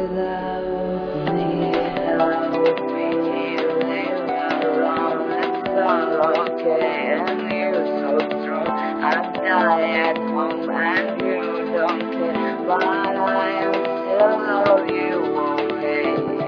love me, help me live alone. It's all okay, and you're so strong. I die at home, and you don't care, but I am still love you, okay?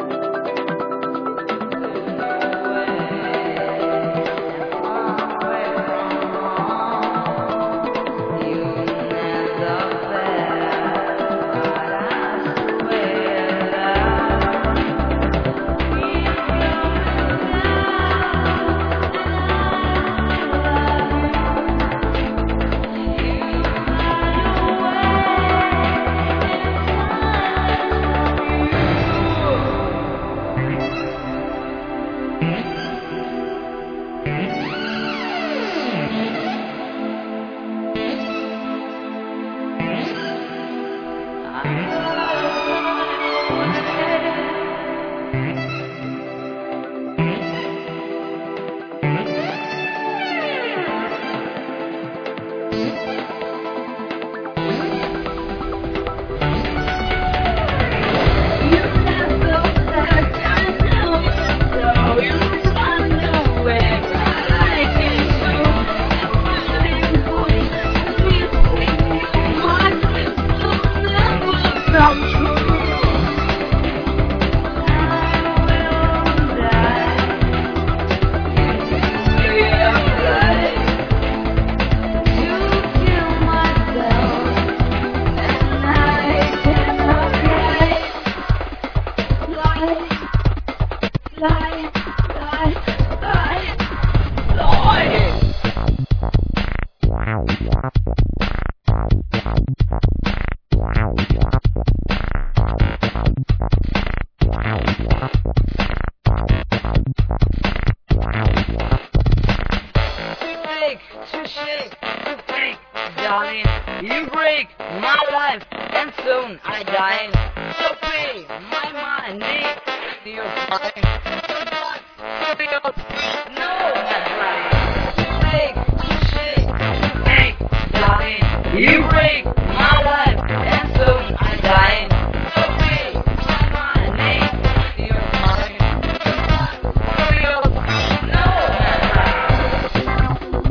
Darling, you break my life, and soon I die. So free my mind, need your time. No, that's right. You break, darling, you break my life, and soon I die. So free my mind, need your time. No, that's right.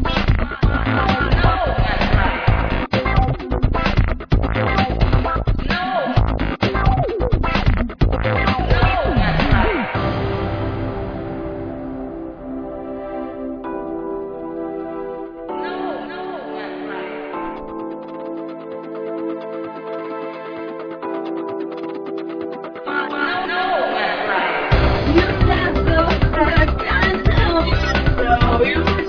You